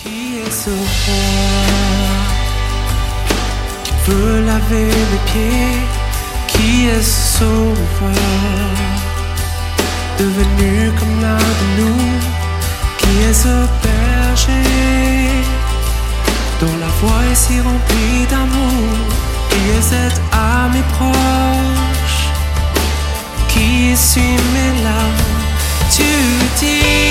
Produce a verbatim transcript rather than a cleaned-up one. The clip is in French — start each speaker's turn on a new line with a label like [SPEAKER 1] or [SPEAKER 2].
[SPEAKER 1] Qui est ce roi qui veut laver mes pieds? Qui est ce sauveur devenu comme l'un de nous? Qui est ce berger dont la voix est si remplie d'amour? Qui est cette amie proche qui essuie mes larmes? Tu dis